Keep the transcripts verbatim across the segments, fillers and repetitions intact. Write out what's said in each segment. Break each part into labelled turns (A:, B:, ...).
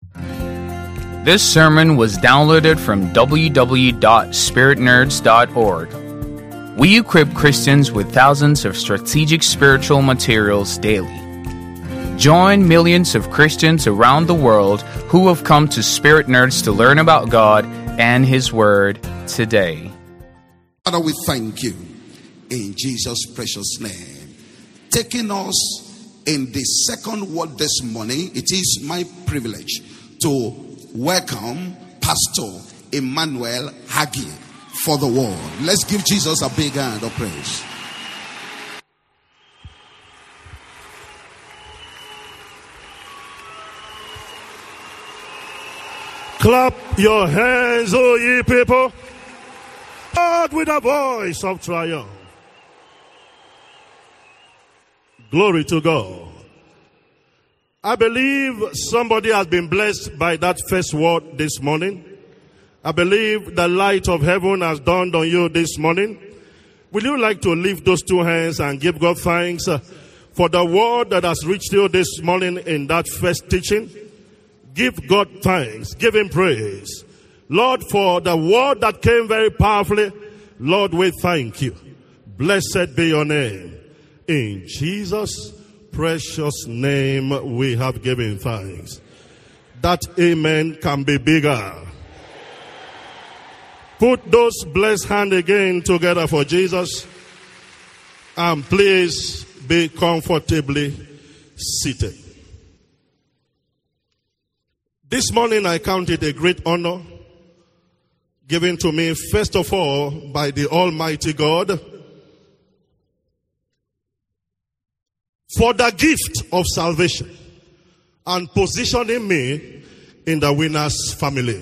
A: This sermon was downloaded from w w w dot spirit nerds dot org. We equip Christians with thousands of strategic spiritual materials daily. Join millions of Christians around the world who have come to Spirit Nerds to learn about God and His Word today.
B: Father, we thank you in Jesus' precious name. Taking us in the second word this morning, it is my privilege to welcome Pastor Emmanuel Hagee for the word. Let's give Jesus a big hand of praise.
C: Clap your hands, O ye people. God with a voice of triumph. Glory to God. I believe somebody has been blessed by that first word this morning. I believe the light of heaven has dawned on you this morning. Will you like to lift those two hands and give God thanks uh, for the word that has reached you this morning in that first teaching? Give God thanks. Give Him praise. Lord, for the word that came very powerfully, Lord, we thank you. Blessed be your name. In Jesus' precious name we have given thanks. That amen can be bigger. Put those blessed hands again together for Jesus. And please be comfortably seated. This morning I count it a great honor given to me first of all by the Almighty God for the gift of salvation and positioning me in the winner's family.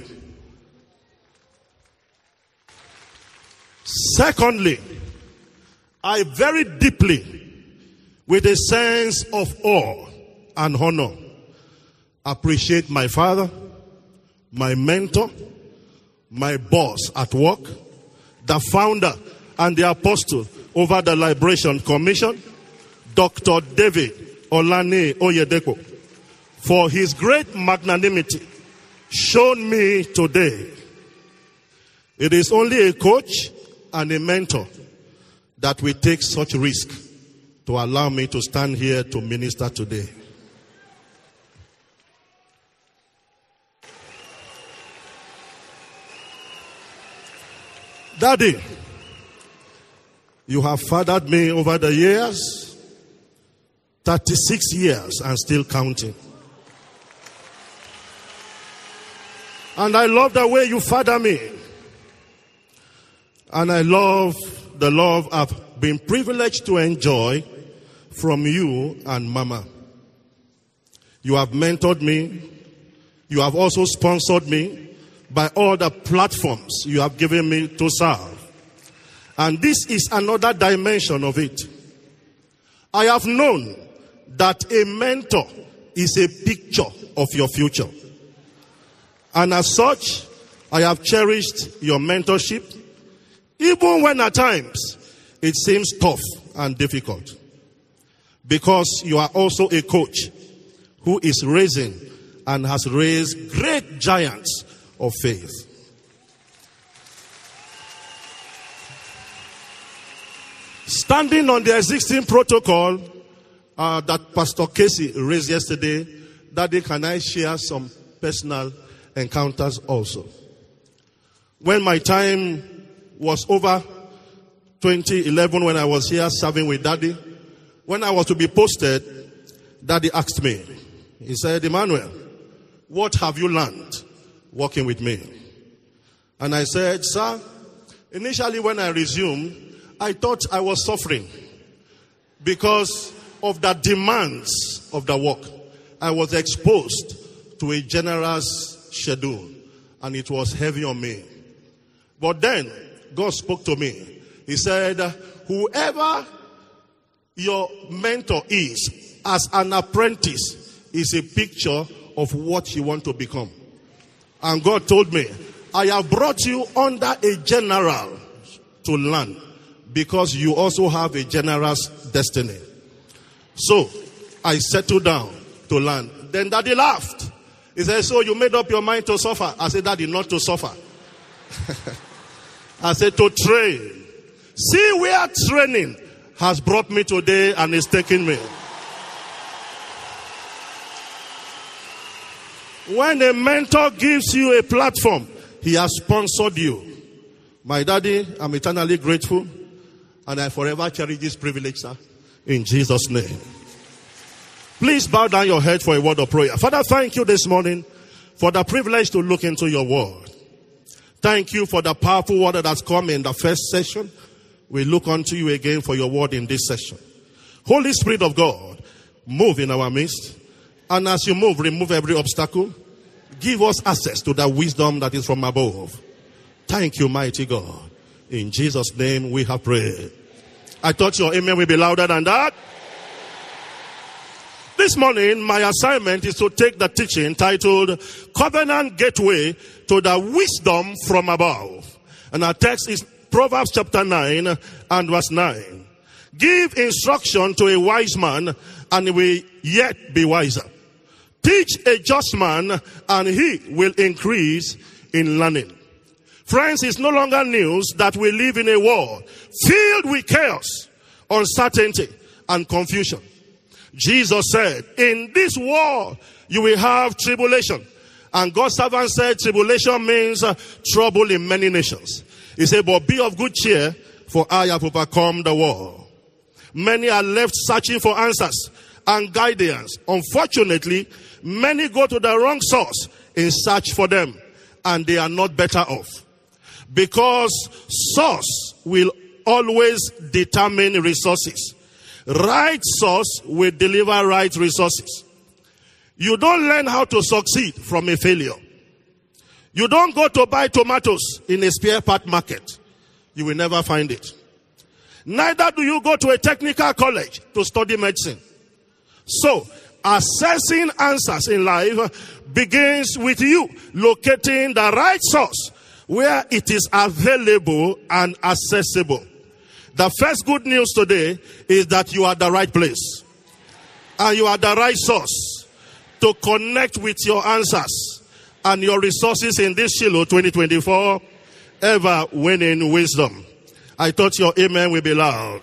C: Secondly, I very deeply, with a sense of awe and honor, appreciate my father, my mentor, my boss at work, the founder and the apostle over the Liberation Commission, Doctor David Olani Oyedepo, for his great magnanimity shown me today. It is only a coach and a mentor that will take such risk to allow me to stand here to minister today. Daddy, you have fathered me over the years, thirty-six years and still counting. And I love the way you father me. And I love the love I've been privileged to enjoy from you and Mama. You have mentored me. You have also sponsored me by all the platforms you have given me to serve. And this is another dimension of it. I have known that a mentor is a picture of your future. And as such, I have cherished your mentorship, even when at times it seems tough and difficult. Because you are also a coach who is raising and has raised great giants of faith. Standing on the existing protocol uh, that Pastor Casey raised yesterday, Daddy, can I share some personal encounters also? When my time was over, twenty eleven, when I was here serving with Daddy, when I was to be posted, Daddy asked me, he said, Emmanuel, what have you learned working with me? And I said, sir, initially when I resumed, I thought I was suffering because of the demands of the work. I was exposed to a generous schedule and it was heavy on me. But then God spoke to me. He said, whoever your mentor is as an apprentice is a picture of what you want to become. And God told me, I have brought you under a general to learn because you also have a generous destiny. So I settled down to learn. Then Daddy laughed. He said, so you made up your mind to suffer? I said, Daddy, not to suffer. I said, to train. See where training has brought me today and is taking me. When a mentor gives you a platform, he has sponsored you. My daddy, I'm eternally grateful, and I forever cherish this privilege, sir. In Jesus' name. Please bow down your head for a word of prayer. Father, thank you this morning for the privilege to look into your word. Thank you for the powerful word that has come in the first session. We look unto you again for your word in this session. Holy Spirit of God, move in our midst. And as you move, remove every obstacle. Give us access to the wisdom that is from above. Thank you, mighty God. In Jesus' name we have prayed. I thought your amen will be louder than that. This morning, my assignment is to take the teaching titled Covenant Gateway to the Wisdom from Above. And our text is Proverbs chapter nine and verse nine. Give instruction to a wise man, and he will yet be wiser. Teach a just man, and he will increase in learning. Friends, it's no longer news that we live in a world filled with chaos, uncertainty, and confusion. Jesus said, in this world you will have tribulation. And God's servant said tribulation means uh, trouble in many nations. He said, but be of good cheer, for I have overcome the world. Many are left searching for answers and guidance. Unfortunately, many go to the wrong source in search for them, and they are not better off. Because source will always determine resources. Right source will deliver right resources. You don't learn how to succeed from a failure. You don't go to buy tomatoes in a spare part market. You will never find it. Neither do you go to a technical college to study medicine. So, assessing answers in life begins with you locating the right source where it is available and accessible. The first good news today is that you are at the right place. And you are the right source to connect with your answers and your resources in this Shiloh twenty twenty-four ever winning wisdom. I thought your amen will be loud.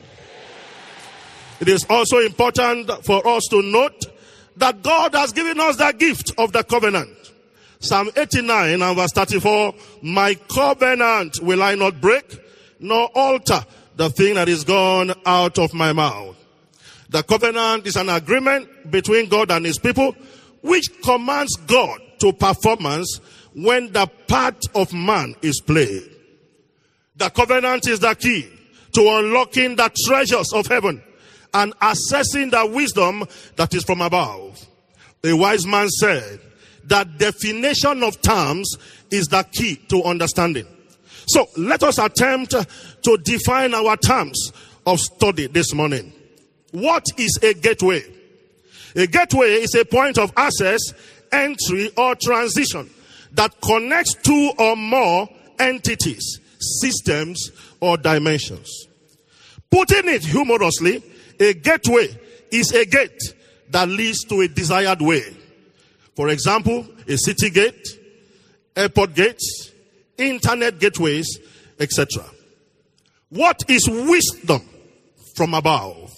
C: It is also important for us to note that God has given us the gift of the covenant. Psalm eighty-nine and verse thirty-four, my covenant will I not break, nor alter the thing that is gone out of my mouth. The covenant is an agreement between God and his people, which commands God to performance when the part of man is played. The covenant is the key to unlocking the treasures of heaven and accessing the wisdom that is from above. A wise man said that definition of terms is the key to understanding. So let us attempt to define our terms of study this morning. What is a gateway? A gateway is a point of access, entry, or transition that connects two or more entities, systems, or dimensions. Putting it humorously, a gateway is a gate that leads to a desired way. For example, a city gate, airport gates, internet gateways, et cetera. What is wisdom from above?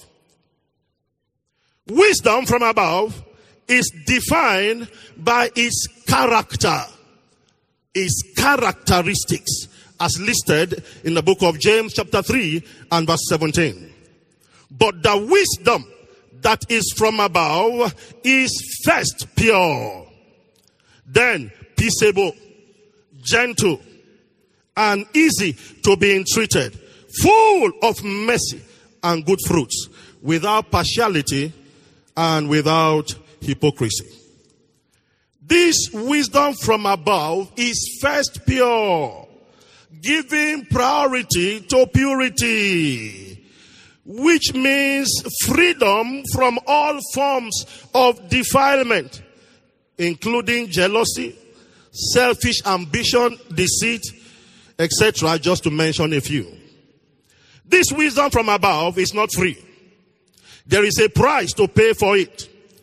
C: Wisdom from above is defined by its character, its characteristics, as listed in the book of James chapter three and verse seventeen. But the wisdom that is from above is first pure, then peaceable, gentle, and easy to be entreated, full of mercy and good fruits, without partiality and without hypocrisy. This wisdom from above is first pure, giving priority to purity, which means freedom from all forms of defilement, including jealousy, selfish ambition, deceit, et cetera, just to mention a few. This wisdom from above is not free. There is a price to pay for it.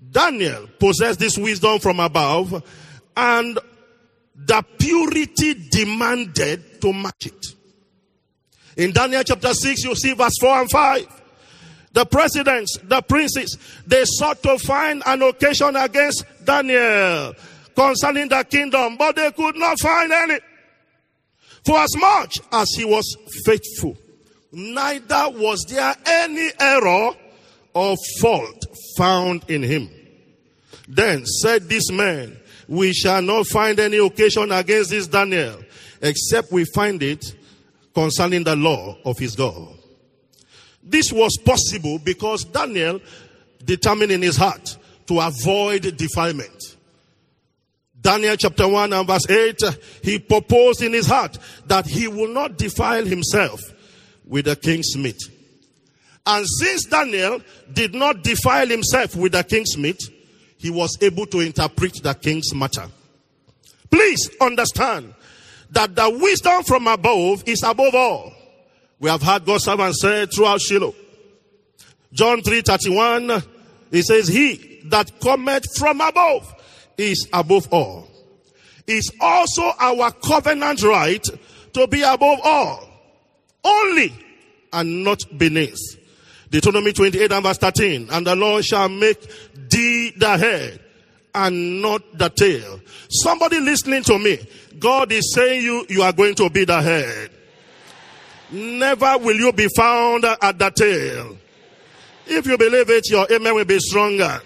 C: Daniel possessed this wisdom from above, and the purity demanded to match it. In Daniel chapter six, you see verse four and five. The presidents, the princes, they sought to find an occasion against Daniel concerning the kingdom, but they could not find any. For as much as he was faithful, neither was there any error or fault found in him. Then said this man, we shall not find any occasion against this Daniel, except we find it concerning the law of his God. This was possible because Daniel determined in his heart to avoid defilement. Daniel chapter one and verse eight, he proposed in his heart that he will not defile himself with the king's meat. And since Daniel did not defile himself with the king's meat, he was able to interpret the king's matter. Please understand that the wisdom from above is above all. We have heard God's servant say throughout Shiloh. John three thirty-one, he says, he that cometh from above is above all. It's also our covenant right to be above all, only and not beneath. Deuteronomy twenty-eight and verse thirteen, and the Lord shall make thee the head and not the tail. Somebody listening to me, God is saying you, you are going to be the head. Never will you be found at the tail. If you believe it, your amen will be stronger.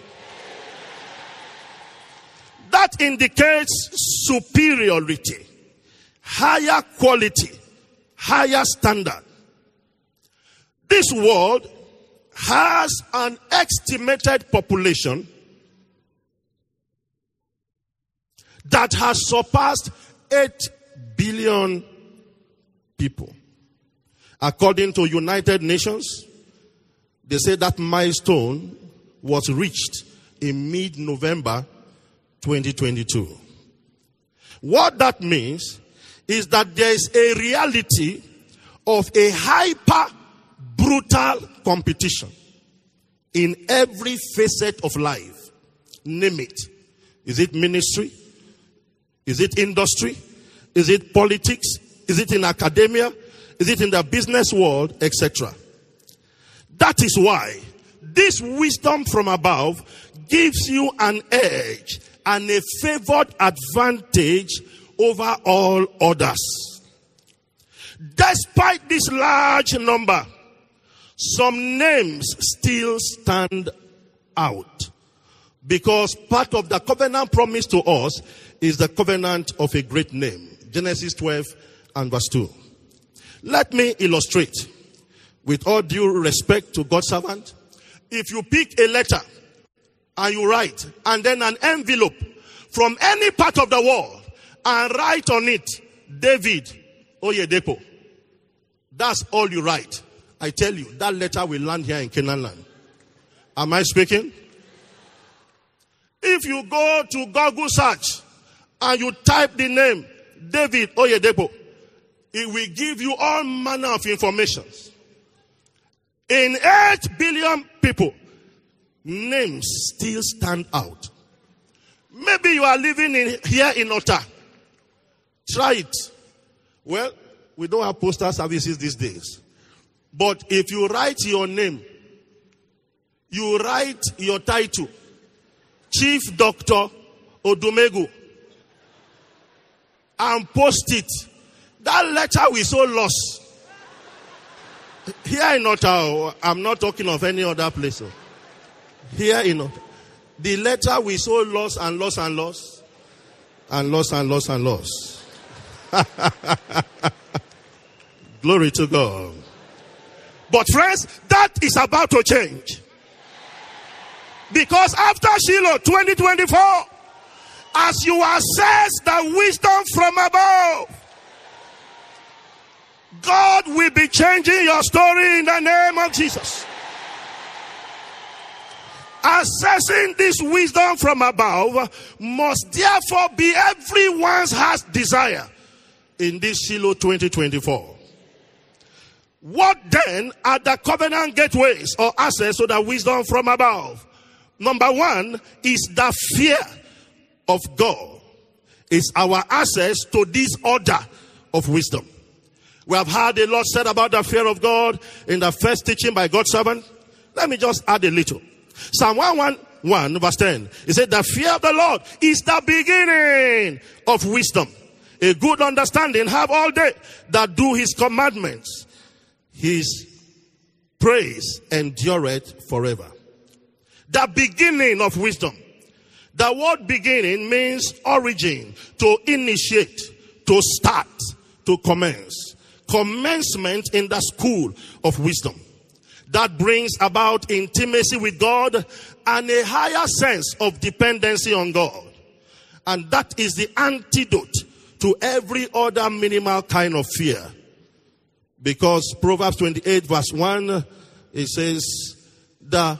C: That indicates superiority, higher quality, higher standard. This world has an estimated population that has surpassed eight billion people. According to United Nations, they say that milestone was reached in mid-November twenty twenty-two. What that means is that there is a reality of a hyper brutal competition in every facet of life. Name it. Is it ministry? Is it industry? Is it politics? Is it in academia? Is it in the business world, et cetera? That is why this wisdom from above gives you an edge and a favored advantage over all others. Despite this large number, some names still stand out, because part of the covenant promise to us is the covenant of a great name. Genesis twelve and verse two. Let me illustrate. With all due respect to God's servant, if you pick a letter and you write, and then an envelope from any part of the world, and write on it, David Oyedepo, that's all you write. I tell you, that letter will land here in Canaan land. Am I speaking? If you go to Google search and you type the name David Oyedepo, it will give you all manner of information. In eight billion people, names still stand out. Maybe you are living in here in Ota. Try it. Well, we don't have postal services these days. But if you write your name, you write your title, Chief Doctor Odumegu, and post it, that letter will so lost. Here in Ottawa, I'm not talking of any other place. Here in Ottawa, the letter will so lost and lost and lost, and lost and lost and lost. Glory to God. But friends, that is about to change. Because after Shiloh twenty twenty-four, as you assess the wisdom from above, God will be changing your story in the name of Jesus. Assessing this wisdom from above must therefore be everyone's heart's desire in this Shiloh twenty twenty-four. What then are the covenant gateways or access to the wisdom from above? number one is the fear of God. It's our access to this order of wisdom. We have heard a lot said about the fear of God in the first teaching by God's servant. Let me just add a little. Psalm one eleven verse ten. It said, the fear of the Lord is the beginning of wisdom. A good understanding have all they that do his commandments. His praise endureth forever. The beginning of wisdom. The word beginning means origin, to initiate, to start, to commence. Commencement in the school of wisdom. That brings about intimacy with God and a higher sense of dependency on God. And that is the antidote to every other minimal kind of fear. Because Proverbs twenty-eight verse one, it says, the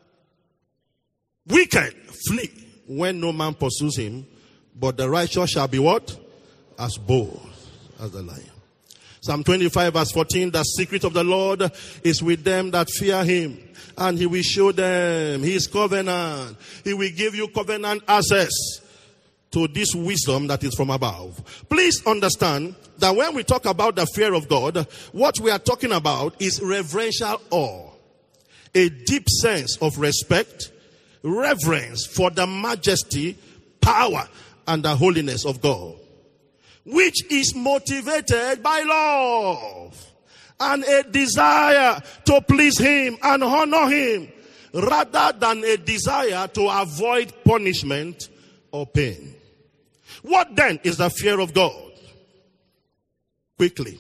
C: wicked flee when no man pursues him, but the righteous shall be what? As bold as the lion. Psalm twenty-five verse fourteen, the secret of the Lord is with them that fear him, and he will show them his covenant. He will give you covenant access to this wisdom that is from above. Please understand that when we talk about the fear of God, what we are talking about is reverential awe. A deep sense of respect, reverence for the majesty, power, and the holiness of God, which is motivated by love and a desire to please him and honor him, rather than a desire to avoid punishment or pain. What then is the fear of God? Quickly.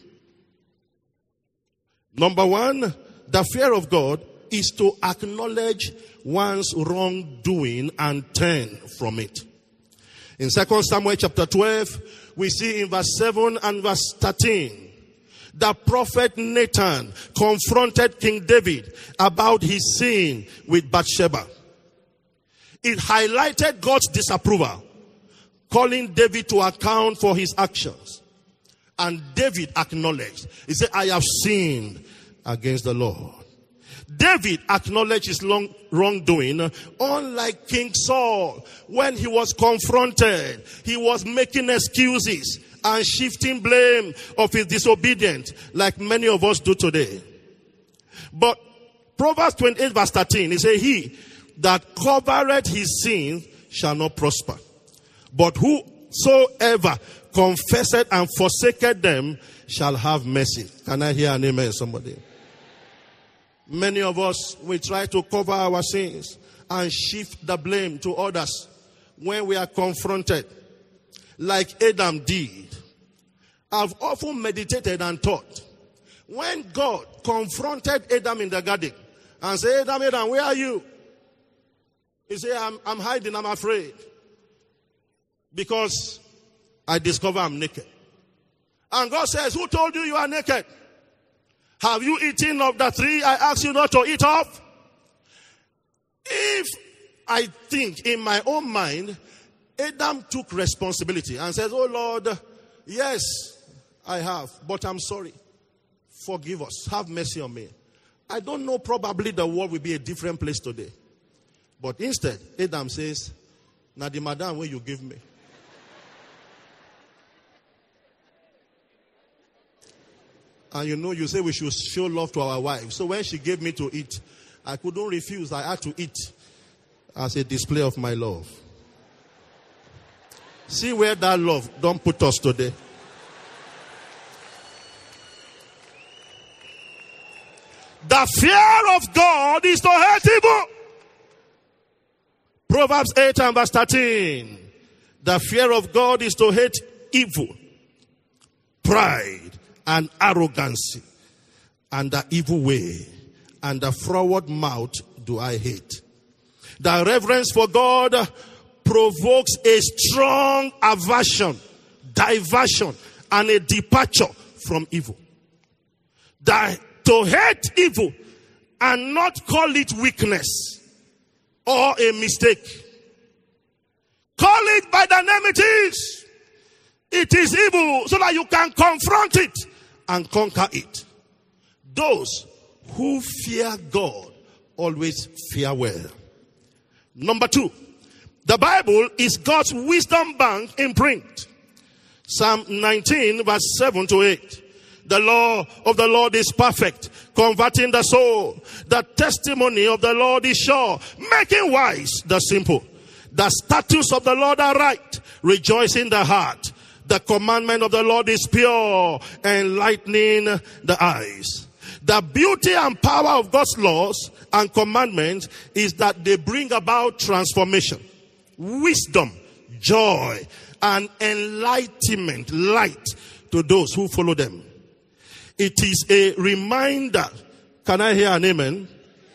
C: Number one, the fear of God is to acknowledge one's wrongdoing and turn from it. In Second Samuel chapter twelve, we see in verse seven and verse thirteen, the prophet Nathan confronted King David about his sin with Bathsheba. It highlighted God's disapproval, calling David to account for his actions. And David acknowledged. He said, I have sinned against the Lord. David acknowledged his long wrongdoing, unlike King Saul. When he was confronted, he was making excuses and shifting blame of his disobedience, like many of us do today. But Proverbs twenty-eight verse thirteen, he said, he that covereth his sins shall not prosper, but whosoever confesseth and forsaketh them shall have mercy. Can I hear an amen, somebody? Many of us, we try to cover our sins and shift the blame to others when we are confronted, like Adam did. I've often meditated and thought, when God confronted Adam in the garden and said, Adam, Adam, where are you? He said, I'm, I'm hiding, I'm afraid, because I discover I'm naked. And God says, who told you you are naked? Have you eaten of the tree I asked you not to eat of? If I think in my own mind, Adam took responsibility and says, oh Lord, yes, I have, but I'm sorry. Forgive us. Have mercy on me. I don't know, probably the world will be a different place today. But instead, Adam says, now the madam where you give me. And you know, you say we should show love to our wives. So when she gave me to eat, I couldn't refuse. I had to eat as a display of my love. See where that love don't put us today. The fear of God is to hate evil. Proverbs eight and verse thirteen. The fear of God is to hate evil, pride, and arrogancy, and the evil way, and the froward mouth do I hate. The reverence for God provokes a strong aversion, diversion, and a departure from evil. The, to hate evil and not call it weakness or a mistake. Call it by the name it is. It is evil, so that you can confront it and conquer it. Those who fear God always fear well. Number two, the Bible is God's wisdom bank in print. Psalm nineteen, verse seven to eight. The law of the Lord is perfect, converting the soul. The testimony of the Lord is sure, making wise the simple. The statutes of the Lord are right, rejoicing the heart. The commandment of the Lord is pure, enlightening the eyes. The beauty and power of God's laws and commandments is that they bring about transformation, wisdom, joy, and enlightenment, light to those who follow them. It is a reminder, can I hear an amen,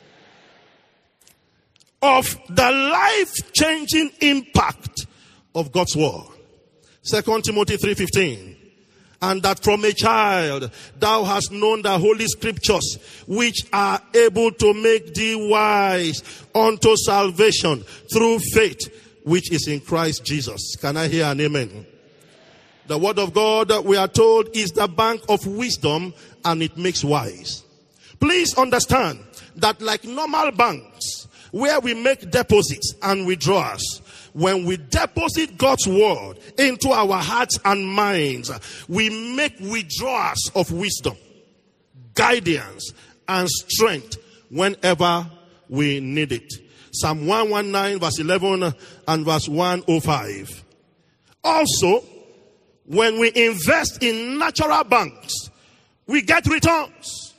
C: of the life-changing impact of God's word. Second Timothy three fifteen. And that from a child thou hast known the holy scriptures, which are able to make thee wise unto salvation through faith, which is in Christ Jesus. Can I hear an amen? The word of God, we are told, is the bank of wisdom, and it makes wise. Please understand that like normal banks, where we make deposits and withdrawals, when we deposit God's word into our hearts and minds, we make withdrawals of wisdom, guidance, and strength whenever we need it. Psalm one nineteen, verse eleven and verse one oh five. Also, when we invest in natural banks, we get returns.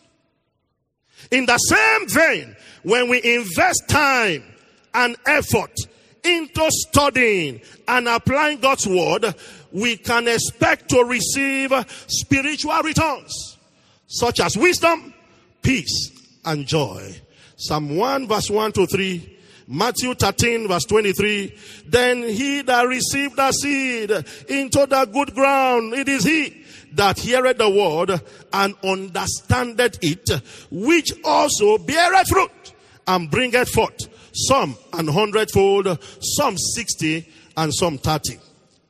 C: In the same vein, when we invest time and effort into studying and applying God's word, we can expect to receive spiritual returns, such as wisdom, peace, and joy. Psalm one, verse one to three. Matthew thirteen, verse twenty-three. Then he that received the seed into the good ground, it is he that heareth the word and understandeth it, which also beareth fruit and bringeth forth some an hundredfold, some sixty, and some thirty.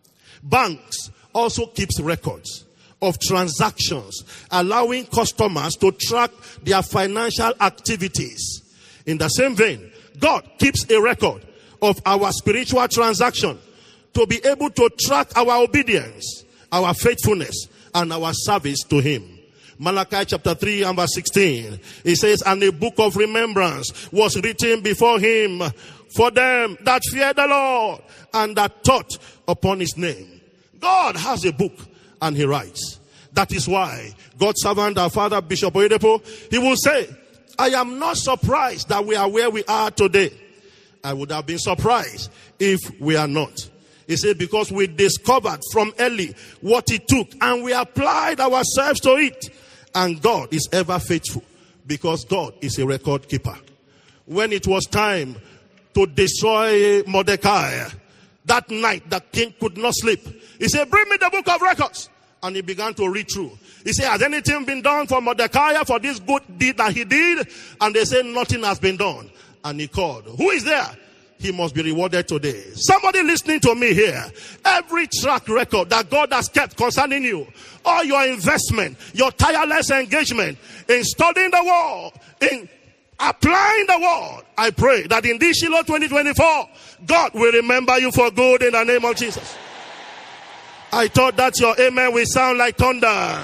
C: Banks also keeps records of transactions, allowing customers to track their financial activities. In the same vein, God keeps a record of our spiritual transaction to be able to track our obedience, our faithfulness, and our service to him. Malachi chapter three and verse sixteen. It says, and a book of remembrance was written before him for them that fear the Lord and that thought upon his name. God has a book and he writes. That is why God's servant, our father, Bishop Oyedepo, he will say, I am not surprised that we are where we are today. I would have been surprised if we are not. He said, because we discovered from early what it took and we applied ourselves to it. And God is ever faithful because God is a record keeper. When it was time to destroy Mordecai, that night the king could not sleep. He said, bring me the book of records. And he began to read through. He said, has anything been done for Mordecai for this good deed that he did? And they said, nothing has been done. And he called, who is there? He must be rewarded today. Somebody listening to me here, every track record that God has kept concerning you, all your investment, your tireless engagement in studying the word, in applying the word, I pray that in this Shiloh twenty twenty-four, God will remember you for good in the name of Jesus. I thought that your amen will sound like thunder.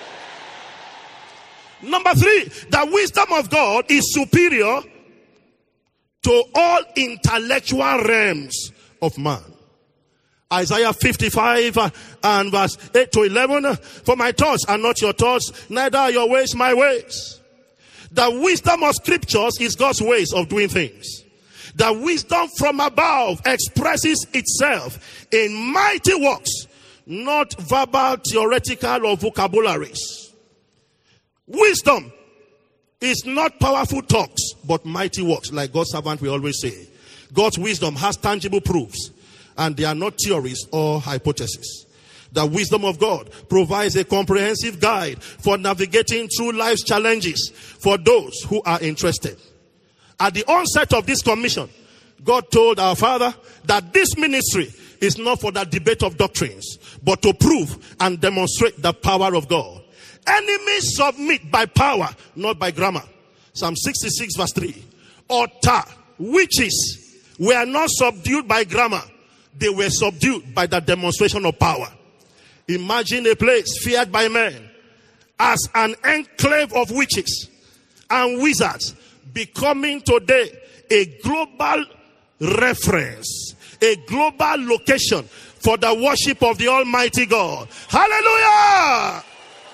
C: Number three, the wisdom of God is superior to all intellectual realms of man. Isaiah fifty-five and verse eight to eleven. For my thoughts are not your thoughts, neither are your ways my ways. The wisdom of scriptures is God's ways of doing things. The wisdom from above expresses itself in mighty works, not verbal, theoretical, or vocabularies. Wisdom is not powerful talks, but mighty works, like God's servant we always say. God's wisdom has tangible proofs, and they are not theories or hypotheses. The wisdom of God provides a comprehensive guide for navigating through life's challenges for those who are interested. At the onset of this commission, God told our Father that this ministry is not for the debate of doctrines, but to prove and demonstrate the power of God. Enemies submit by power, not by grammar. Psalm sixty-six verse three. Utter, witches, were not subdued by grammar. They were subdued by the demonstration of power. Imagine a place feared by men as an enclave of witches and wizards becoming today a global reference, a global location for the worship of the Almighty God. Hallelujah!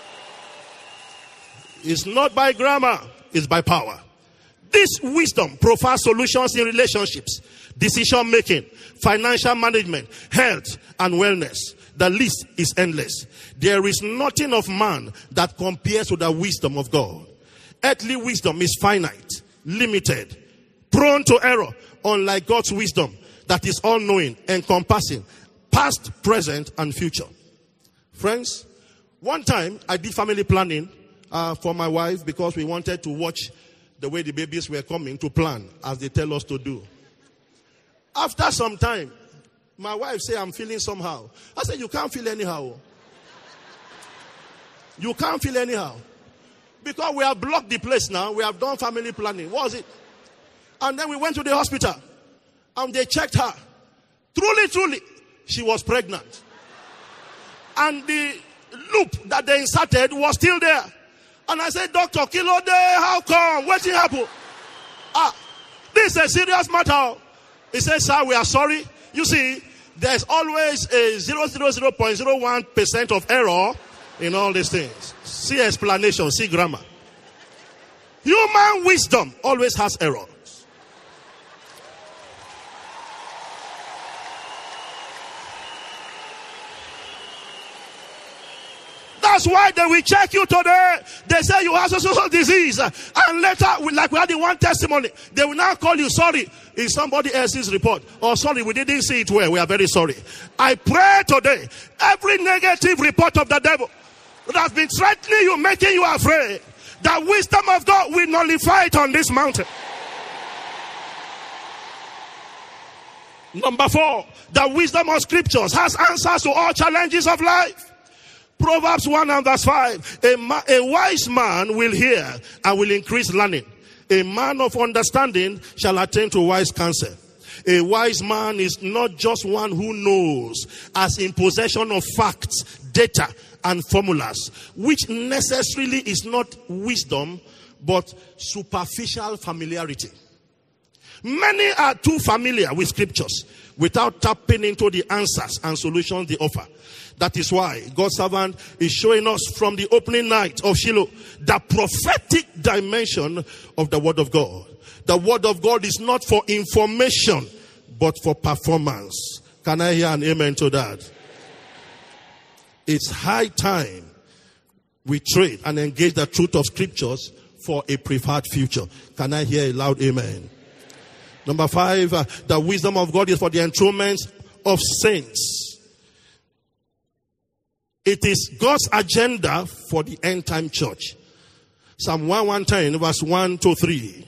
C: It's not by grammar, it's by power. This wisdom provides solutions in relationships, decision making, financial management, health, and wellness. The list is endless. There is nothing of man that compares to the wisdom of God. Earthly wisdom is finite, limited, prone to error, unlike God's wisdom that is all-knowing, encompassing, past, present, and future. Friends, one time I did family planning uh, for my wife because we wanted to watch the way the babies were coming to plan as they tell us to do. After some time, my wife said, I'm feeling somehow. I said, you can't feel anyhow. You can't feel anyhow. Because we have blocked the place now. We have done family planning. What was it? And then we went to the hospital. And they checked her. Truly, truly, she was pregnant. And the loop that they inserted was still there. And I said, Doctor, Kilo Day, how come? What did happen? Ah, this is a serious matter. He said, sir, we are sorry. You see, there's always a zero point zero zero zero one percent of error in all these things. See explanation, see grammar. Human wisdom always has errors. That's why they will check you today. They say you have social disease. And later, like we had in one testimony, they will now call you, sorry, it's somebody else's report. Or sorry, we didn't see it well. We are very sorry. I pray today, every negative report of the devil that has been threatening you, making you afraid, the wisdom of God will nullify it on this mountain. Number four, the wisdom of scriptures has answers to all challenges of life. Proverbs one and verse five. A, ma- a wise man will hear and will increase learning. A man of understanding shall attain to wise counsel. A wise man is not just one who knows, as in possession of facts, data, and formulas, which necessarily is not wisdom, but superficial familiarity. Many are too familiar with scriptures without tapping into the answers and solutions they offer. That is why God's servant is showing us from the opening night of Shiloh the prophetic dimension of the word of God. The word of God is not for information, but for performance. Can I hear an amen to that? It's high time we trade and engage the truth of scriptures for a preferred future. Can I hear a loud amen? Number five, uh, the wisdom of God is for the enthronement of saints. It is God's agenda for the end time church. Psalm one ten verse one to three.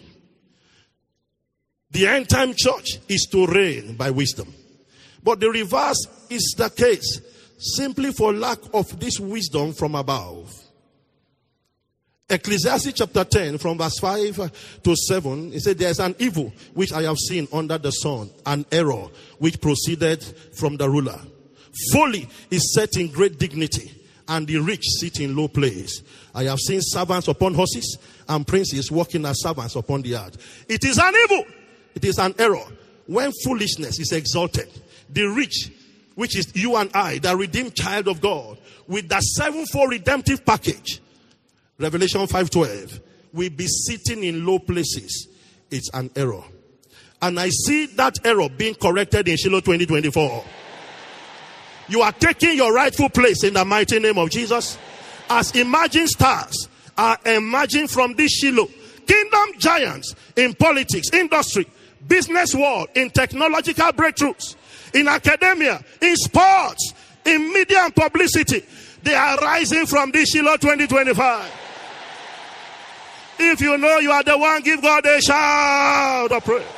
C: The end time church is to reign by wisdom. But the reverse is the case, simply for lack of this wisdom from above. Ecclesiastes chapter ten from verse five to seven, it said, there is an evil which I have seen under the sun, an error which proceeded from the ruler. Folly is set in great dignity, and the rich sit in low place. I have seen servants upon horses, and princes walking as servants upon the earth. It is an evil, it is an error, when foolishness is exalted. The rich, which is you and I, the redeemed child of God, with the sevenfold redemptive package, Revelation five twelve, will be sitting in low places. It's an error. And I see that error being corrected in Shiloh twenty twenty-four. You are taking your rightful place in the mighty name of Jesus. As emerging stars are emerging from this Shiloh, kingdom giants in politics, industry, business world, in technological breakthroughs, in academia, in sports, in media and publicity, they are rising from this Shiloh twenty twenty-five. If you know you are the one, give God a shout of praise.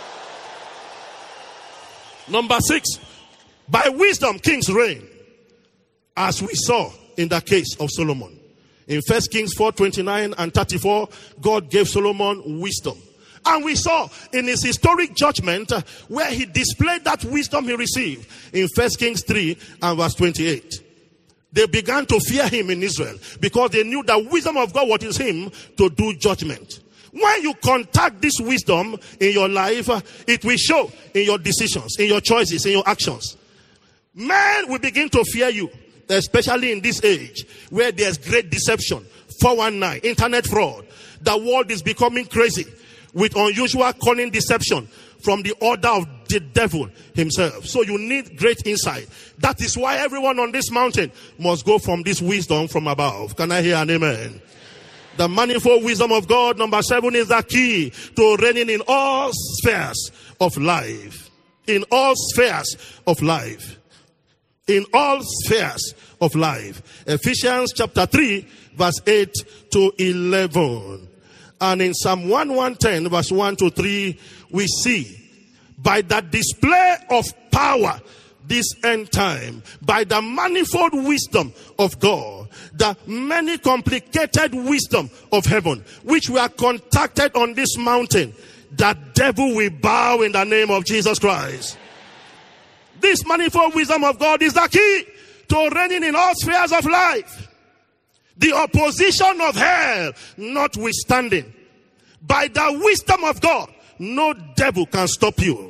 C: Number six, by wisdom kings reign, as we saw in the case of Solomon. In First Kings four twenty-nine and thirty-four, God gave Solomon wisdom. And we saw in his historic judgment uh, where he displayed that wisdom he received in First Kings three and verse twenty-eight. They began to fear him in Israel because they knew the wisdom of God was in him to do judgment. When you contact this wisdom in your life, uh, it will show in your decisions, in your choices, in your actions. Men will begin to fear you, especially in this age where there's great deception, four one nine, internet fraud. The world is becoming crazy with unusual cunning deception from the order of the devil himself. So you need great insight. That is why everyone on this mountain must go from this wisdom from above. Can I hear an amen? The manifold wisdom of God, number seven, is the key to reigning in all spheres of life. In all spheres of life. In all spheres of life. Ephesians chapter three, verse eight to eleven. And in Psalm one ten, verse one to three, we see, by the display of power this end time, by the manifold wisdom of God, the many complicated wisdom of heaven, which we are contacted on this mountain, the devil will bow in the name of Jesus Christ. This manifold wisdom of God is the key to reigning in all spheres of life. The opposition of hell notwithstanding, by the wisdom of God, no devil can stop you.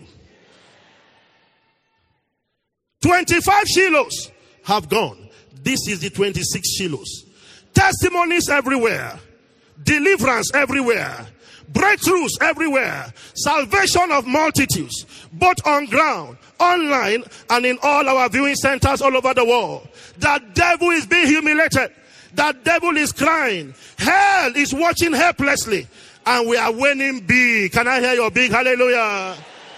C: twenty-five Shilohs have gone. This is the twenty-six Shilohs. Testimonies everywhere. Deliverance everywhere. Breakthroughs everywhere. Salvation of multitudes, both on ground, online, and in all our viewing centers all over the world. The devil is being humiliated. The devil is crying. Hell is watching helplessly. And we are winning big. Can I hear your big hallelujah?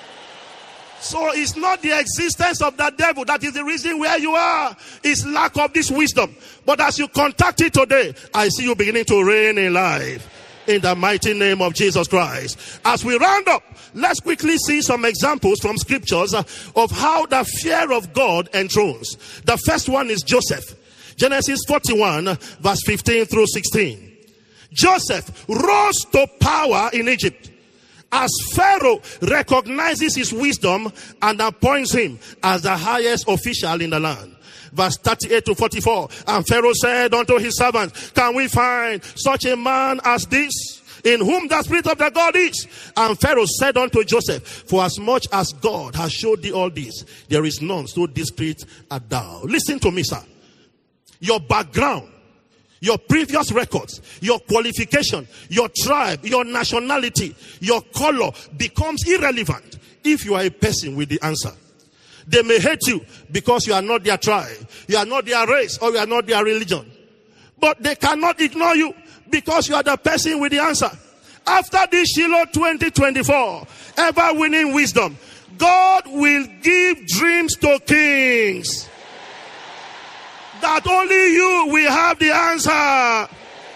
C: So it's not the existence of the devil that is the reason where you are. It's lack of this wisdom. But as you contact it today, I see you beginning to reign in life. In the mighty name of Jesus Christ. As we round up, let's quickly see some examples from scriptures of how the fear of God enthrones. The first one is Joseph. Genesis forty-one, verse fifteen through sixteen. Joseph rose to power in Egypt as Pharaoh recognizes his wisdom and appoints him as the highest official in the land. Verse thirty-eight to forty-four. And Pharaoh said unto his servants, can we find such a man as this, in whom the Spirit of the God is? And Pharaoh said unto Joseph, for as much as God has showed thee all this, there is none so discreet as thou. Listen to me, sir. Your background, your previous records, your qualification, your tribe, your nationality, your color becomes irrelevant if you are a person with the answer. They may hate you because you are not their tribe, you are not their race, or you are not their religion. But they cannot ignore you because you are the person with the answer. After this Shiloh twenty twenty-four, ever winning wisdom, God will give dreams to kings. That only you will have the answer.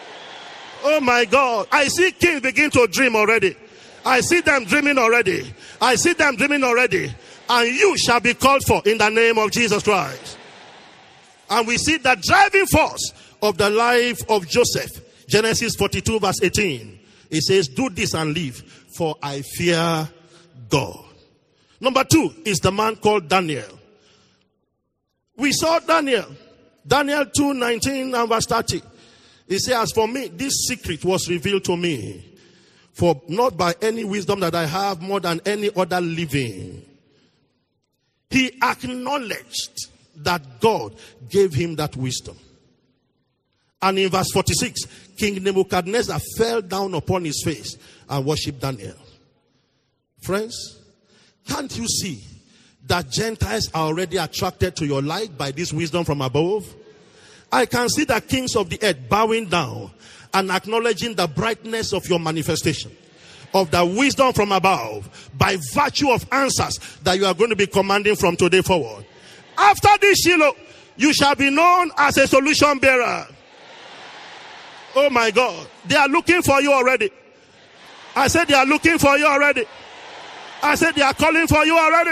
C: Oh my God. I see kings begin to dream already. I see them dreaming already. I see them dreaming already. And you shall be called for in the name of Jesus Christ. And we see the driving force of the life of Joseph. Genesis forty-two verse eighteen. It says, do this and live, for I fear God. Number two is the man called Daniel. We saw Daniel. Daniel two nineteen and verse thirty. It says, as for me, this secret was revealed to me, for not by any wisdom that I have more than any other living. He acknowledged that God gave him that wisdom. And in verse forty-six, King Nebuchadnezzar fell down upon his face and worshipped Daniel. Friends, can't you see that Gentiles are already attracted to your light by this wisdom from above? I can see the kings of the earth bowing down and acknowledging the brightness of your manifestation, of the wisdom from above, by virtue of answers that you are going to be commanding from today forward. After this Shiloh, you shall be known as a solution bearer. Oh my God. They are looking for you already. I said they are looking for you already. I said they are calling for you already.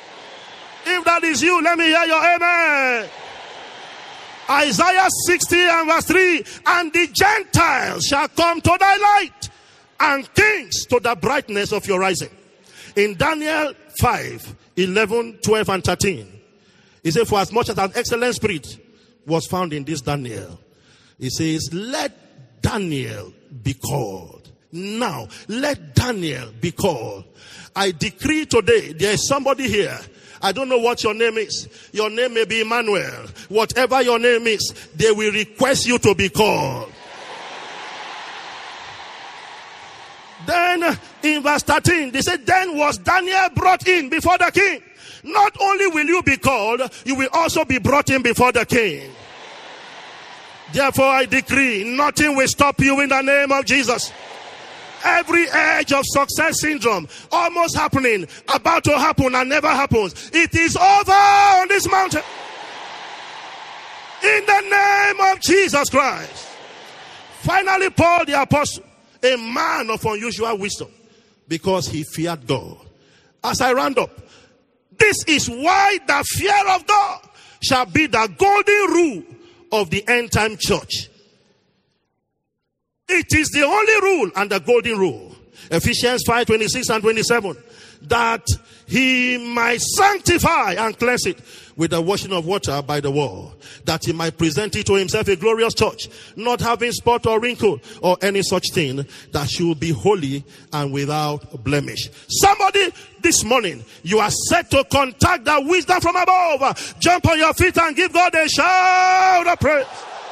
C: If that is you, let me hear your amen. Isaiah sixty and verse three. And the Gentiles shall come to thy light, and kings to the brightness of your rising. In Daniel five, eleven, twelve, and thirteen, he said, for as much as an excellent spirit was found in this Daniel, he says, let Daniel be called. Now, let Daniel be called. I decree today, there is somebody here. I don't know what your name is. Your name may be Emmanuel. Whatever your name is, they will request you to be called. Then in verse thirteen, they said, then was Daniel brought in before the king. Not only will you be called, you will also be brought in before the king. Therefore I decree, nothing will stop you in the name of Jesus. Every edge of success syndrome, almost happening, about to happen and never happens, it is over on this mountain. In the name of Jesus Christ. Finally, Paul the apostle, a man of unusual wisdom, because he feared God. As I round up, this is why the fear of God shall be the golden rule of the end time church. It is the only rule and the golden rule. Ephesians five, twenty-six and twenty-seven. That he might sanctify and cleanse it with the washing of water by the word, that he might present it to himself a glorious church, not having spot or wrinkle or any such thing, that should be holy and without blemish. Somebody this morning, you are set to contact the wisdom from above. Jump on your feet and give God a shout of praise.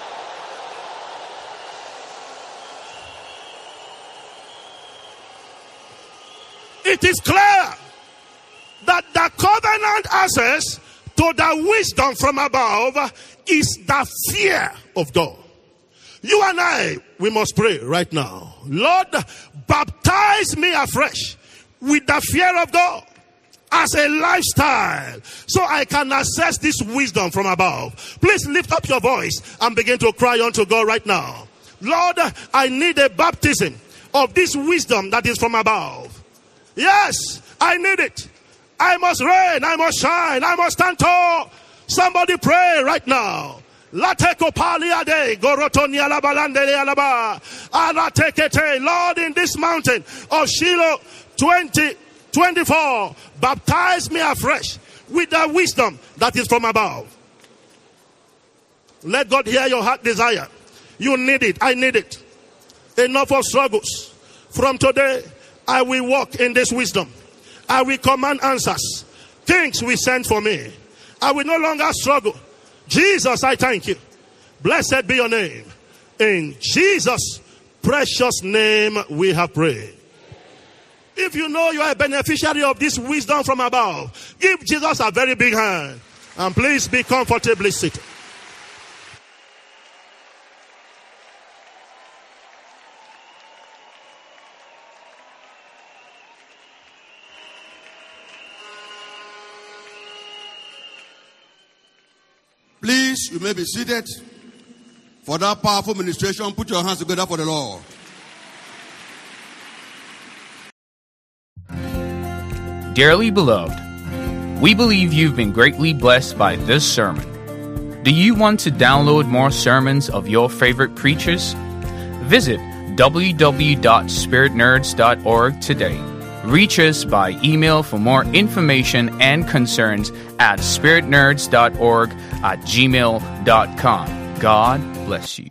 C: It is clear that the covenant access to the wisdom from above is the fear of God. You and I, we must pray right now. Lord, baptize me afresh with the fear of God as a lifestyle, so I can access this wisdom from above. Please lift up your voice and begin to cry unto God right now. Lord, I need a baptism of this wisdom that is from above. Yes, I need it. I must reign, I must shine, I must stand tall. Somebody pray right now. Lord, in this mountain of Shiloh twenty twenty-four, baptize me afresh with the wisdom that is from above. Let God hear your heart desire. You need it, I need it. Enough of struggles. From today, I will walk in this wisdom. I will command answers. Kings will send for me. I will no longer struggle. Jesus, I thank you. Blessed be your name. In Jesus' precious name we have prayed. If you know you are a beneficiary of this wisdom from above, give Jesus a very big hand. And please be comfortably seated.
B: Please, you may be seated. For that powerful ministration, put your hands together for the Lord.
A: Dearly beloved, we believe you've been greatly blessed by this sermon. Do you want to download more sermons of your favorite preachers? Visit w w w dot spirit nerds dot org today. Reach us by email for more information and concerns at spirit nerds dot org at gmail dot com. God bless you.